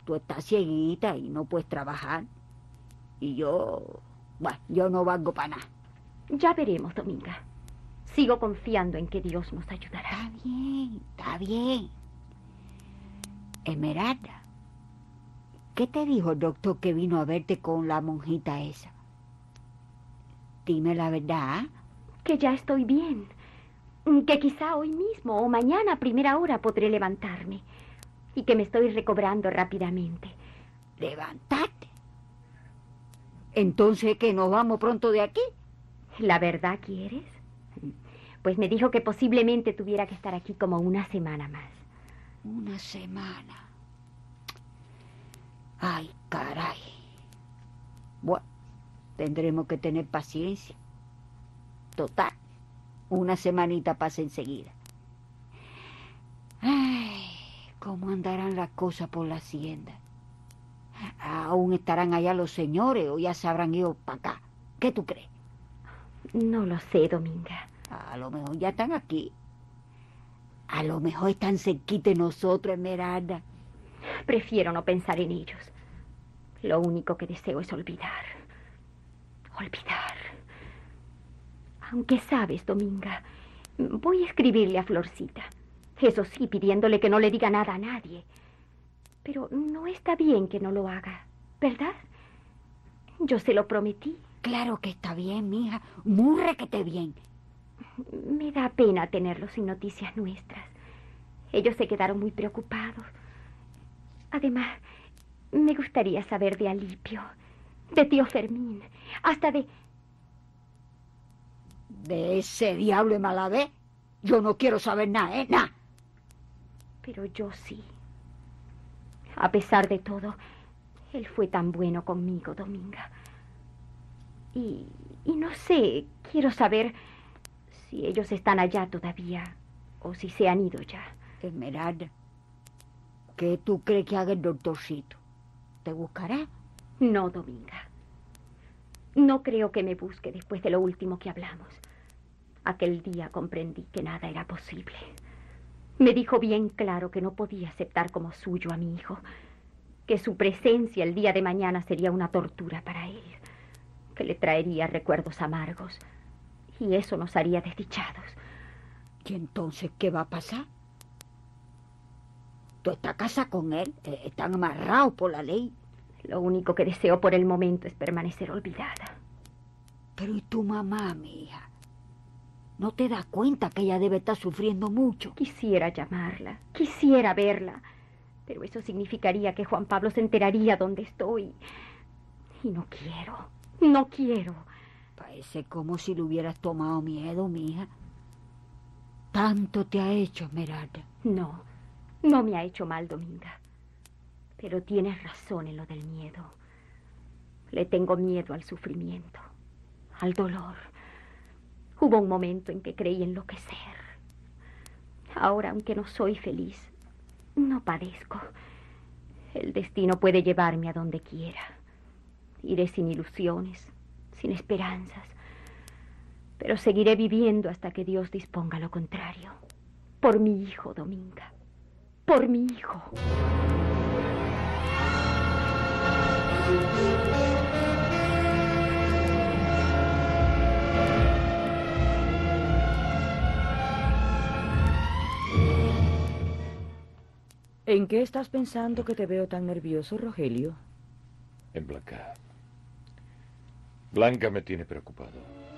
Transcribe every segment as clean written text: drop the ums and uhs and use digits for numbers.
tú estás cieguita y no puedes trabajar. Y yo, bueno, yo no valgo para nada. Ya veremos, Dominga. Sigo confiando en que Dios nos ayudará. Está bien, está bien. Esmeralda, ¿qué te dijo el doctor que vino a verte con la monjita esa? Dime la verdad. Que ya estoy bien. Que quizá hoy mismo o mañana a primera hora podré levantarme. Y que me estoy recobrando rápidamente. ¿Levantarte? Entonces, ¿que nos vamos pronto de aquí? ¿La verdad quieres? Pues me dijo que posiblemente tuviera que estar aquí como una semana más. Una semana. Ay, caray. Bueno, tendremos que tener paciencia. Total, una semanita pasa enseguida. Ay, ¿cómo andarán las cosas por la hacienda? ¿Aún estarán allá los señores o ya se habrán ido para acá? ¿Qué tú crees? No lo sé, Dominga. A lo mejor ya están aquí. A lo mejor están cerquita de nosotros, Esmeralda. Prefiero no pensar en ellos. Lo único que deseo es olvidar. Olvidar. Aunque sabes, Dominga, voy a escribirle a Florcita. Eso sí, pidiéndole que no le diga nada a nadie. Pero no está bien que no lo haga, ¿verdad? Yo se lo prometí. Claro que está bien, mija. Muy requete bien. Me da pena tenerlos sin noticias nuestras. Ellos se quedaron muy preocupados. Además, me gustaría saber de Alipio, de tío Fermín, hasta de... De ese diablo de Malavé, yo no quiero saber nada, nada. Pero yo sí. A pesar de todo, él fue tan bueno conmigo, Dominga. Y no sé, quiero saber si ellos están allá todavía o si se han ido ya. Esmeralda, ¿qué tú crees que haga el doctorcito? ¿Te buscará? No, Dominga. No creo que me busque después de lo último que hablamos. Aquel día comprendí que nada era posible. Me dijo bien claro que no podía aceptar como suyo a mi hijo, que su presencia el día de mañana sería una tortura para él, que le traería recuerdos amargos, y eso nos haría desdichados. ¿Y entonces qué va a pasar? Tú estás casada con él, están amarrados por la ley. Lo único que deseo por el momento es permanecer olvidada. Pero ¿y tu mamá, mi hija? ¿No te das cuenta que ella debe estar sufriendo mucho? Quisiera llamarla, quisiera verla, pero eso significaría que Juan Pablo se enteraría dónde estoy. Y no quiero, no quiero. Parece como si le hubieras tomado miedo, mi hija. Tanto te ha hecho, Esmeralda. No, no me ha hecho mal, Dominga. Pero tienes razón en lo del miedo. Le tengo miedo al sufrimiento, al dolor. Hubo un momento en que creí enloquecer. Ahora, aunque no soy feliz, no padezco. El destino puede llevarme a donde quiera. Iré sin ilusiones, sin esperanzas. Pero seguiré viviendo hasta que Dios disponga lo contrario. Por mi hijo, Dominga. Por mi hijo. ¿En qué estás pensando que te veo tan nervioso, Rogelio? En Blanca. Blanca me tiene preocupado.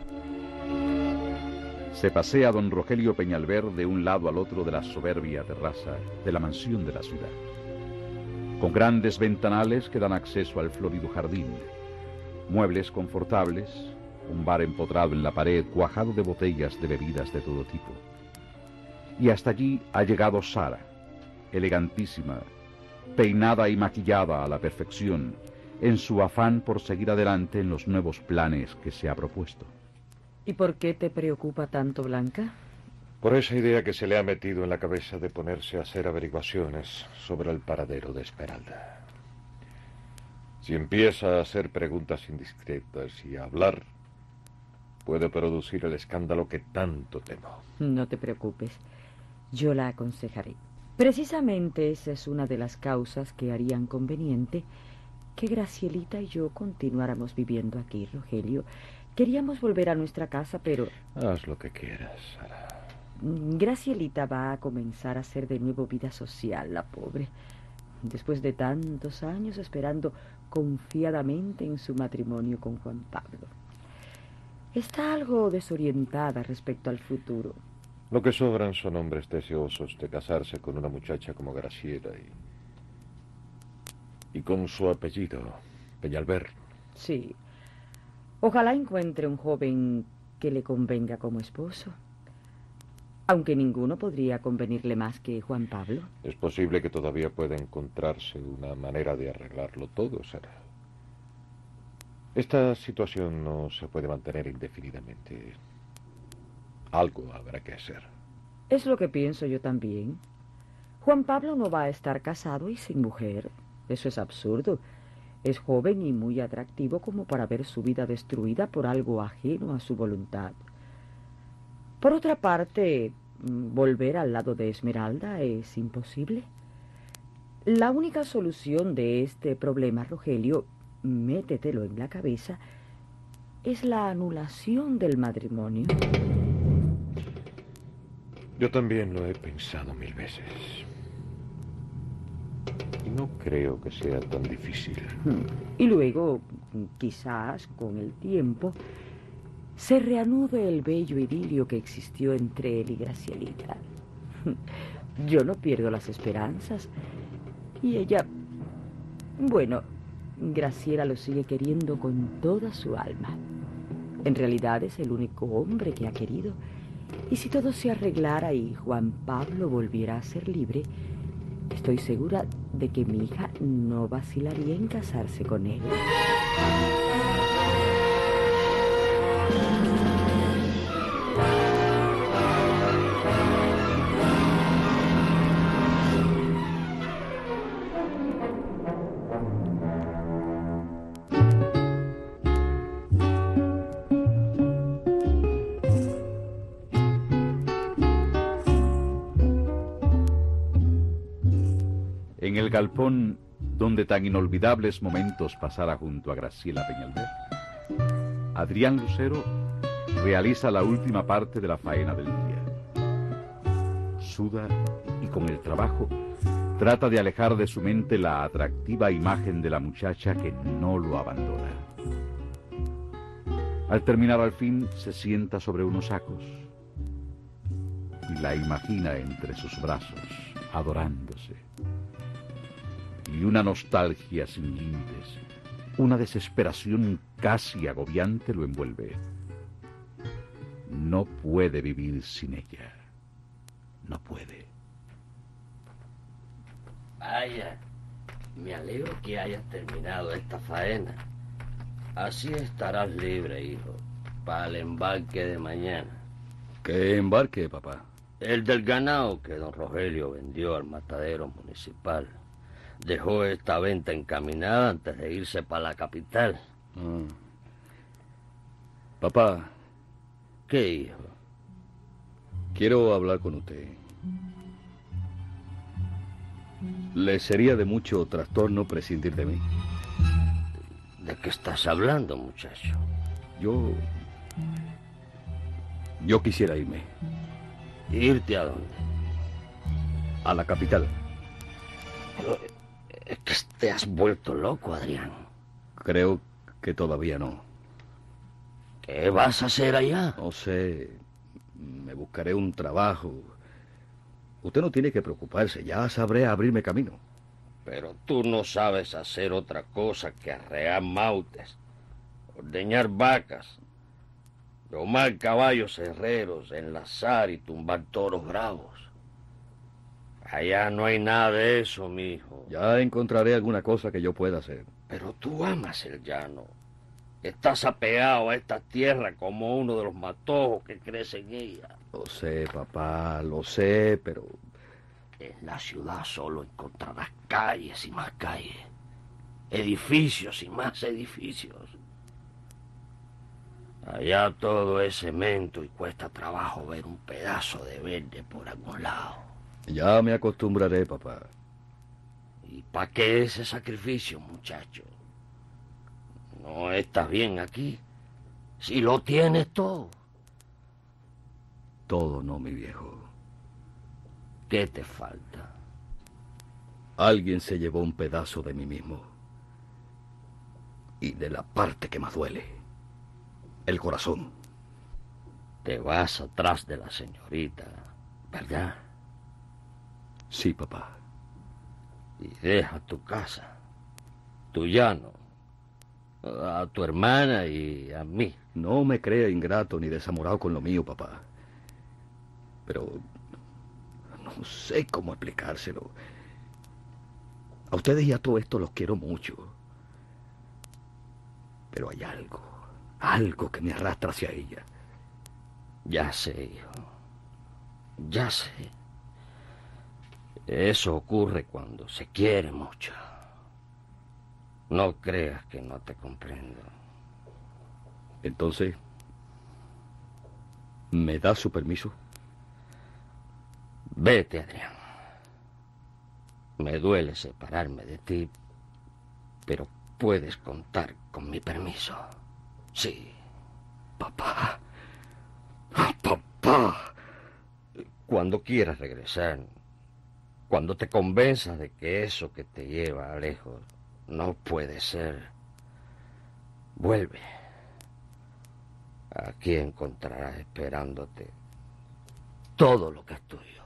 Se pasea don Rogelio Peñalver de un lado al otro de la soberbia terraza de la mansión de la ciudad, con grandes ventanales que dan acceso al florido jardín, muebles confortables, un bar empotrado en la pared cuajado de botellas de bebidas de todo tipo. Y hasta allí ha llegado Sara, elegantísima, peinada y maquillada a la perfección, en su afán por seguir adelante en los nuevos planes que se ha propuesto. ¿Y por qué te preocupa tanto, Blanca? Por esa idea que se le ha metido en la cabeza de ponerse a hacer averiguaciones sobre el paradero de Esmeralda. Si empieza a hacer preguntas indiscretas y a hablar, puede producir el escándalo que tanto temo. No te preocupes, yo la aconsejaré. Precisamente esa es una de las causas que harían conveniente que Gracielita y yo continuáramos viviendo aquí, Rogelio. Queríamos volver a nuestra casa, pero Haz lo que quieras, Sara. Gracielita va a comenzar a hacer de nuevo vida social, la pobre. Después de tantos años esperando confiadamente en su matrimonio con Juan Pablo. Está algo desorientada respecto al futuro. Lo que sobran son hombres deseosos de casarse con una muchacha como Graciela y con su apellido, Peñalver. Sí. Ojalá encuentre un joven que le convenga como esposo. Aunque ninguno podría convenirle más que Juan Pablo. Es posible que todavía pueda encontrarse una manera de arreglarlo todo, Sara. Esta situación no se puede mantener indefinidamente. Algo habrá que hacer. Es lo que pienso yo también. Juan Pablo no va a estar casado y sin mujer. Eso es absurdo. Es joven y muy atractivo como para ver su vida destruida por algo ajeno a su voluntad. Por otra parte, volver al lado de Esmeralda es imposible. La única solución de este problema, Rogelio, métetelo en la cabeza, es la anulación del matrimonio. Yo también lo he pensado 1000 veces. Y no creo que sea tan difícil. Y luego, quizás con el tiempo, se reanude el bello idilio que existió entre él y Gracielita. Yo no pierdo las esperanzas. Y ella... Bueno, Graciela lo sigue queriendo con toda su alma. En realidad es el único hombre que ha querido. Y si todo se arreglara y Juan Pablo volviera a ser libre, estoy segura de que mi hija no vacilaría en casarse con él. En el galpón donde tan inolvidables momentos pasara junto a Graciela Peñalver, Adrián Lucero realiza la última parte de la faena del día. Suda y con el trabajo trata de alejar de su mente la atractiva imagen de la muchacha que no lo abandona. Al terminar al fin se sienta sobre unos sacos y la imagina entre sus brazos, adorándose. Y una nostalgia sin límites, una desesperación casi agobiante lo envuelve. No puede vivir sin ella. No puede. Vaya, me alegro que hayas terminado esta faena. Así estarás libre, hijo, para el embarque de mañana. ¿Qué embarque, papá? El del ganado que don Rogelio vendió al matadero municipal. Dejó esta venta encaminada antes de irse para la capital. Papá. ¿Qué, hijo? Quiero hablar con usted. ¿Le sería de mucho trastorno prescindir de mí? ¿De qué estás hablando, muchacho? Yo quisiera irme. ¿Irte a dónde? A la capital. Es que te has vuelto loco, Adrián. Creo que todavía no. ¿Qué vas a hacer allá? No sé. Me buscaré un trabajo. Usted no tiene que preocuparse. Ya sabré abrirme camino. Pero tú no sabes hacer otra cosa que arrear mautes, ordeñar vacas, domar caballos herreros, enlazar y tumbar toros bravos. Allá no hay nada de eso, mijo. Ya encontraré alguna cosa que yo pueda hacer. Pero tú amas el llano. Estás apegado a esta tierra como uno de los matojos que crece en ella. Lo sé, papá, lo sé, pero... En la ciudad solo encontrarás calles y más calles. Edificios y más edificios. Allá todo es cemento y cuesta trabajo ver un pedazo de verde por algún lado. Ya me acostumbraré, papá. ¿Y para qué ese sacrificio, muchacho? ¿No estás bien aquí? Si lo tienes todo. Todo no, mi viejo. ¿Qué te falta? Alguien se llevó un pedazo de mí mismo. Y de la parte que más duele. El corazón. Te vas atrás de la señorita, ¿verdad? Sí, papá. Y deja tu casa, tu llano, a tu hermana y a mí. No me crea ingrato ni desamorado con lo mío, papá. Pero no sé cómo explicárselo. A ustedes y a todo esto los quiero mucho. Pero hay algo que me arrastra hacia ella. Ya sé, hijo. Ya sé. Eso ocurre cuando se quiere mucho. No creas que no te comprendo. Entonces, ¿me da su permiso? Vete, Adrián. Me duele separarme de ti, pero puedes contar con mi permiso. Sí. Papá. Papá. Cuando quieras regresar, cuando te convenzas de que eso que te lleva lejos no puede ser, vuelve. Aquí encontrarás esperándote todo lo que es tuyo.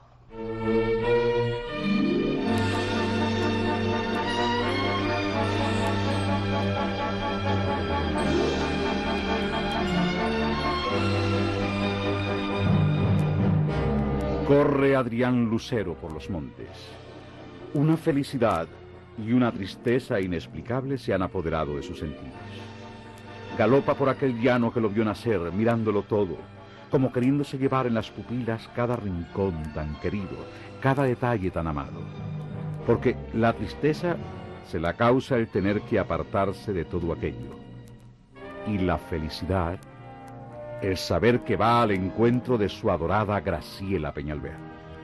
Corre Adrián Lucero por los montes. Una felicidad y una tristeza inexplicable se han apoderado de sus sentidos. Galopa por aquel llano que lo vio nacer, mirándolo todo, como queriéndose llevar en las pupilas cada rincón tan querido, cada detalle tan amado. Porque la tristeza se la causa el tener que apartarse de todo aquello. Y la felicidad, el saber que va al encuentro de su adorada Graciela Peñalver.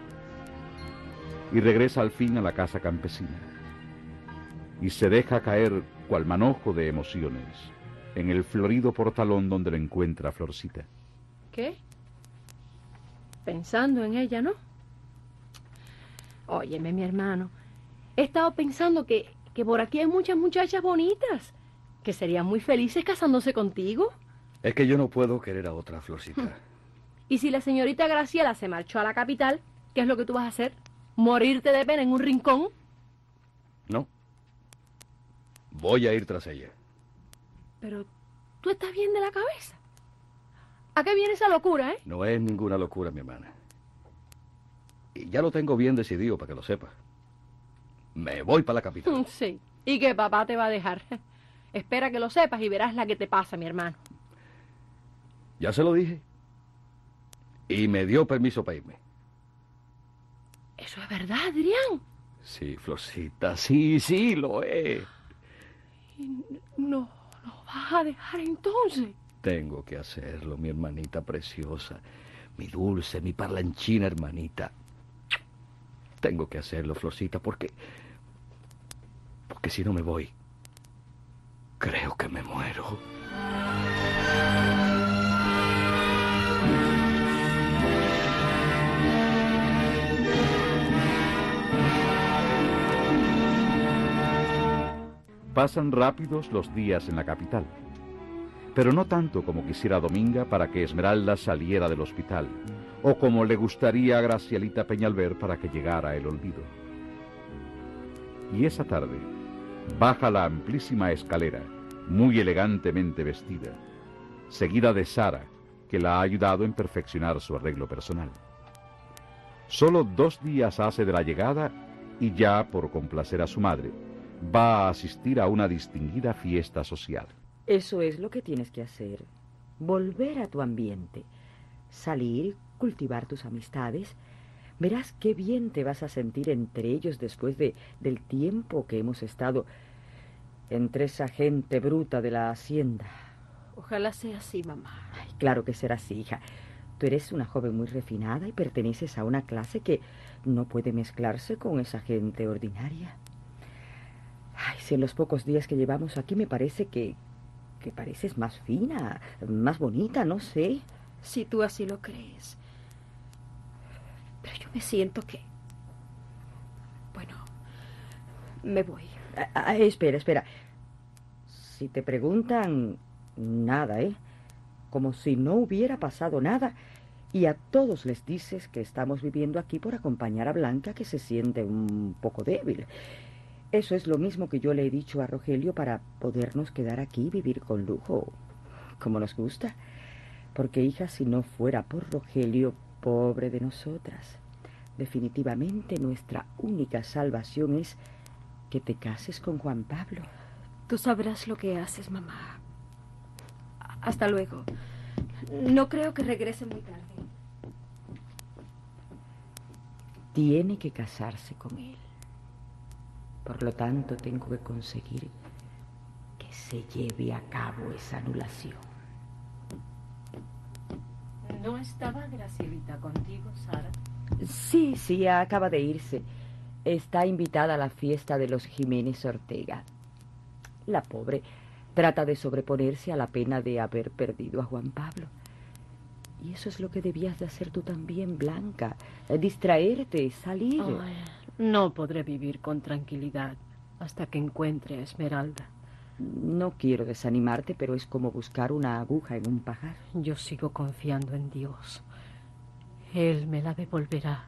Y regresa al fin a la casa campesina. Y se deja caer, cual manojo de emociones, en el florido portalón donde lo encuentra Florcita. ¿Qué? Pensando en ella, ¿no? Óyeme, mi hermano, he estado pensando que por aquí hay muchas muchachas bonitas, que serían muy felices casándose contigo. Es que yo no puedo querer a otra, Florcita. Y si la señorita Graciela se marchó a la capital, ¿qué es lo que tú vas a hacer? ¿Morirte de pena en un rincón? No. Voy a ir tras ella. Pero tú estás bien de la cabeza. ¿A qué viene esa locura, No es ninguna locura, mi hermana. Y ya lo tengo bien decidido, para que lo sepa. Me voy para la capital. Sí. ¿Y que papá te va a dejar? Espera que lo sepas y verás la que te pasa, mi hermano. Ya se lo dije. Y me dio permiso para irme. ¿Eso es verdad, Adrián? Sí, Florcita, sí, lo es. No vas a dejar entonces. Tengo que hacerlo, mi hermanita preciosa. Mi dulce, mi parlanchina hermanita. Tengo que hacerlo, Florcita, porque si no me voy, creo que me muero. Pasan rápidos los días en la capital, pero no tanto como quisiera Dominga para que Esmeralda saliera del hospital, o como le gustaría a Gracielita Peñalver para que llegara el olvido. Y esa tarde baja la amplísima escalera, muy elegantemente vestida, seguida de Sara, que la ha ayudado en perfeccionar su arreglo personal. Solo 2 días hace de la llegada y ya, por complacer a su madre, va a asistir a una distinguida fiesta social. Eso es lo que tienes que hacer. Volver a tu ambiente. Salir, cultivar tus amistades. Verás qué bien te vas a sentir entre ellos después del tiempo que hemos estado entre esa gente bruta de la hacienda. Ojalá sea así, mamá. Ay, claro que será así, hija. Tú eres una joven muy refinada y perteneces a una clase que no puede mezclarse con esa gente ordinaria. Ay, si en los pocos días que llevamos aquí me parece que pareces más fina, más bonita, no sé. Si tú así lo crees. Pero yo me siento que... Bueno, me voy. Espera. Si te preguntan, nada, ¿eh? Como si no hubiera pasado nada. Y a todos les dices que estamos viviendo aquí por acompañar a Blanca, que se siente un poco débil. Eso es lo mismo que yo le he dicho a Rogelio para podernos quedar aquí y vivir con lujo, como nos gusta. Porque, hija, si no fuera por Rogelio, pobre de nosotras, definitivamente nuestra única salvación es que te cases con Juan Pablo. Tú sabrás lo que haces, mamá. Hasta luego. No creo que regrese muy tarde. Tiene que casarse con él. Por lo tanto, tengo que conseguir que se lleve a cabo esa anulación. ¿No estaba Gracielita contigo, Sara? Sí, acaba de irse. Está invitada a la fiesta de los Jiménez Ortega. La pobre trata de sobreponerse a la pena de haber perdido a Juan Pablo. Y eso es lo que debías de hacer tú también, Blanca. Distraerte, salir. Ay, no podré vivir con tranquilidad hasta que encuentre a Esmeralda. No quiero desanimarte, pero es como buscar una aguja en un pajar. Yo sigo confiando en Dios. Él me la devolverá.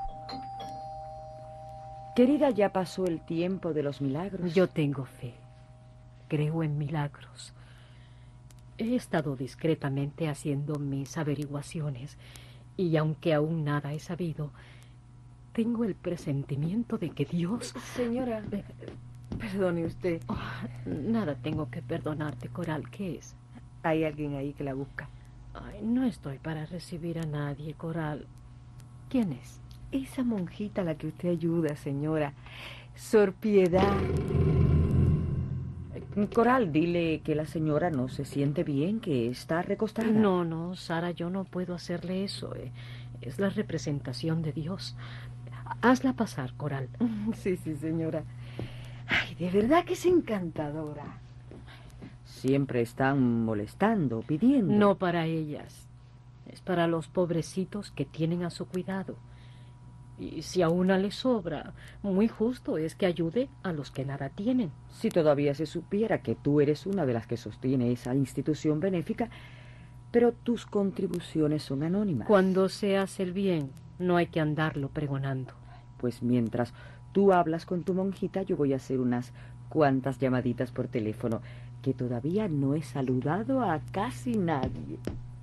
Querida, ya pasó el tiempo de los milagros. Yo tengo fe. Creo en milagros. He estado discretamente haciendo mis averiguaciones y aunque aún nada he sabido, tengo el presentimiento de que Dios... Señora, perdone usted. Oh, nada tengo que perdonarte, Coral. ¿Qué es? Hay alguien ahí que la busca. Ay, no estoy para recibir a nadie, Coral. ¿Quién es? Esa monjita a la que usted ayuda, señora. Sor Piedad. Coral, dile que la señora no se siente bien, que está recostada. No, Sara, yo no puedo hacerle eso. Es la representación de Dios. Hazla pasar, Coral. Sí, señora. Ay, de verdad que es encantadora. Siempre están molestando, pidiendo. No para ellas. Es para los pobrecitos que tienen a su cuidado. Y si a una le sobra, muy justo es que ayude a los que nada tienen. Si todavía se supiera que tú eres una de las que sostiene esa institución benéfica, pero tus contribuciones son anónimas. Cuando se hace el bien, no hay que andarlo pregonando. Pues mientras tú hablas con tu monjita, yo voy a hacer unas cuantas llamaditas por teléfono, que todavía no he saludado a casi nadie.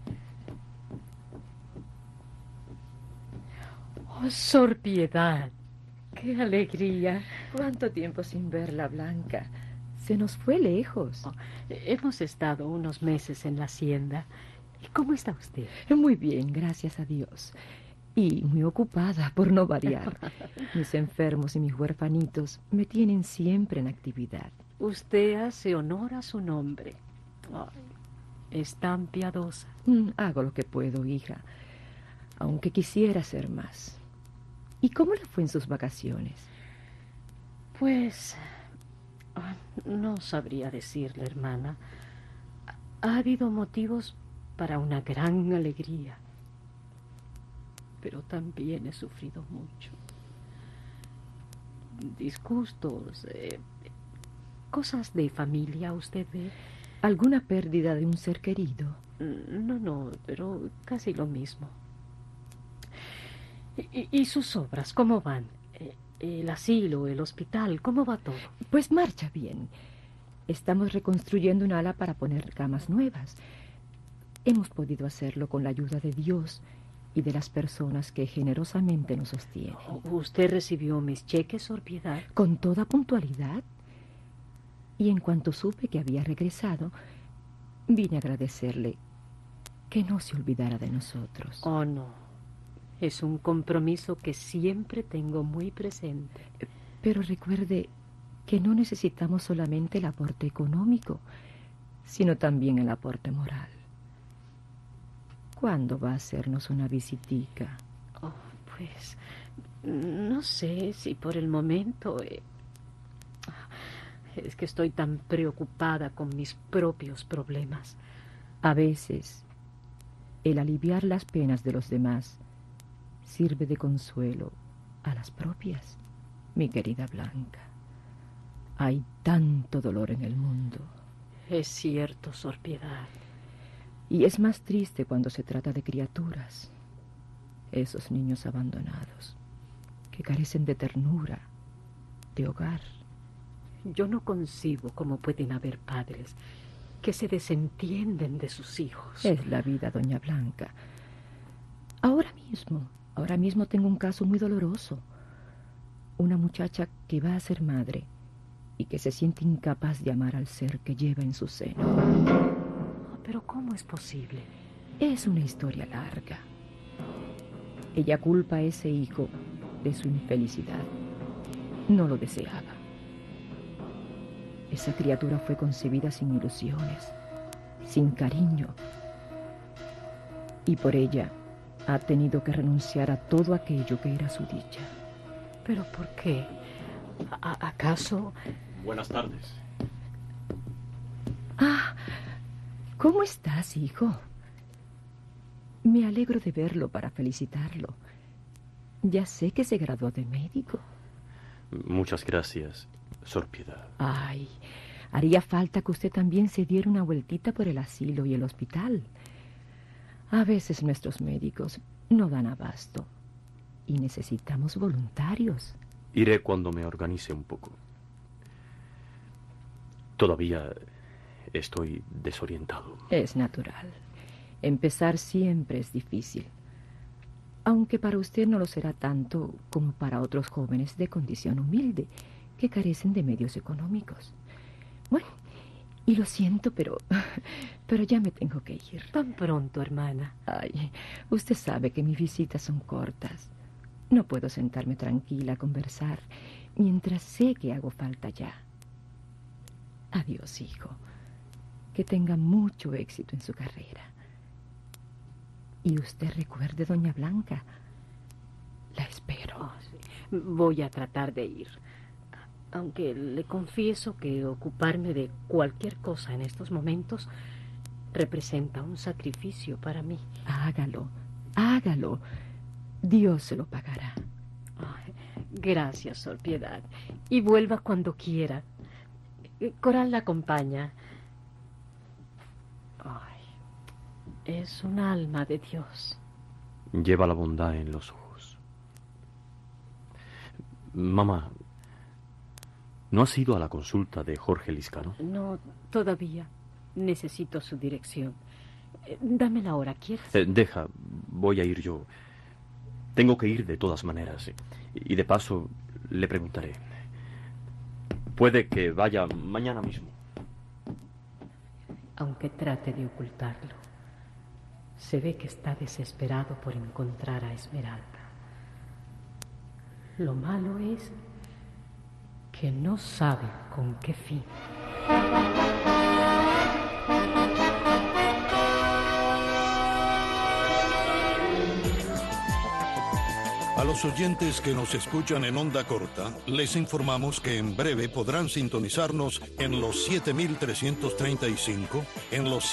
Oh, Sor Piedad, qué alegría. ¿Cuánto tiempo sin verla, Blanca? Se nos fue lejos. Oh, hemos estado unos meses en la hacienda. ¿Y cómo está usted? Muy bien, gracias a Dios. Y muy ocupada, por no variar. Mis enfermos y mis huerfanitos me tienen siempre en actividad. Usted hace honor a su nombre. Ay, es tan piadosa. Hago lo que puedo, hija, aunque quisiera ser más. ¿Y cómo le fue en sus vacaciones? Pues no sabría decirle, hermana. Ha habido motivos para una gran alegría, pero también he sufrido mucho. Disgustos, cosas de familia, ¿usted ve? ¿Alguna pérdida de un ser querido? No, pero casi lo mismo. ¿Y sus obras, cómo van? El asilo, el hospital, ¿cómo va todo? Pues marcha bien. Estamos reconstruyendo un ala para poner camas nuevas. Hemos podido hacerlo con la ayuda de Dios y de las personas que generosamente nos sostienen. ¿Usted recibió mis cheques, Sor Piedad? Con toda puntualidad. Y en cuanto supe que había regresado, vine a agradecerle que no se olvidara de nosotros. Oh, no. Es un compromiso que siempre tengo muy presente. Pero recuerde que no necesitamos solamente el aporte económico, sino también el aporte moral. ¿Cuándo va a hacernos una visitica? Oh, pues, no sé si por el momento... Es que estoy tan preocupada con mis propios problemas. A veces, el aliviar las penas de los demás sirve de consuelo a las propias, mi querida Blanca. Hay tanto dolor en el mundo. Es cierto, Sor Piedad. Y es más triste cuando se trata de criaturas, esos niños abandonados, que carecen de ternura, de hogar. Yo no concibo cómo pueden haber padres que se desentienden de sus hijos. Es la vida, doña Blanca. Ahora mismo tengo un caso muy doloroso. Una muchacha que va a ser madre y que se siente incapaz de amar al ser que lleva en su seno. ¿Pero cómo es posible? Es una historia larga. Ella culpa a ese hijo de su infelicidad. No lo deseaba. Esa criatura fue concebida sin ilusiones, sin cariño. Y por ella ha tenido que renunciar a todo aquello que era su dicha. ¿Pero por qué? ¿Acaso? Buenas tardes. Ah, ¿cómo estás, hijo? Me alegro de verlo para felicitarlo. Ya sé que se graduó de médico. Muchas gracias, Sor Piedad. Ay, haría falta que usted también se diera una vueltita por el asilo y el hospital. A veces nuestros médicos no dan abasto y necesitamos voluntarios. Iré cuando me organice un poco. Todavía estoy desorientado. Es natural. Empezar siempre es difícil. Aunque para usted no lo será tanto como para otros jóvenes de condición humilde que carecen de medios económicos. Bueno, y lo siento, pero ya me tengo que ir. ¿Tan pronto, hermana? Ay, usted sabe que mis visitas son cortas. No puedo sentarme tranquila a conversar mientras sé que hago falta ya. Adiós, hijo. Que tenga mucho éxito en su carrera. Y usted recuerde, doña Blanca. La espero. Oh, sí. Voy a tratar de ir. Aunque le confieso que ocuparme de cualquier cosa en estos momentos representa un sacrificio para mí. Hágalo, hágalo. Dios se lo pagará. Ay, gracias, Sor Piedad. Y vuelva cuando quiera. Coral la acompaña. Ay, es un alma de Dios. Lleva la bondad en los ojos. Mamá, ¿no has ido a la consulta de Jorge Lizcano? No, todavía. Necesito su dirección. Dámela ahora, ¿quieres? Deja, voy a ir yo. Tengo que ir de todas maneras. Y de paso le preguntaré. Puede que vaya mañana mismo. Aunque trate de ocultarlo, se ve que está desesperado por encontrar a Esmeralda. Lo malo es que no sabe con qué fin. A los oyentes que nos escuchan en onda corta, les informamos que en breve podrán sintonizarnos en los 7.335, en los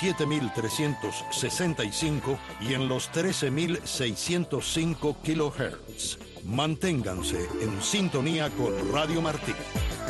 7.365 y en los 13.605 kHz. Manténganse en sintonía con Radio Martí.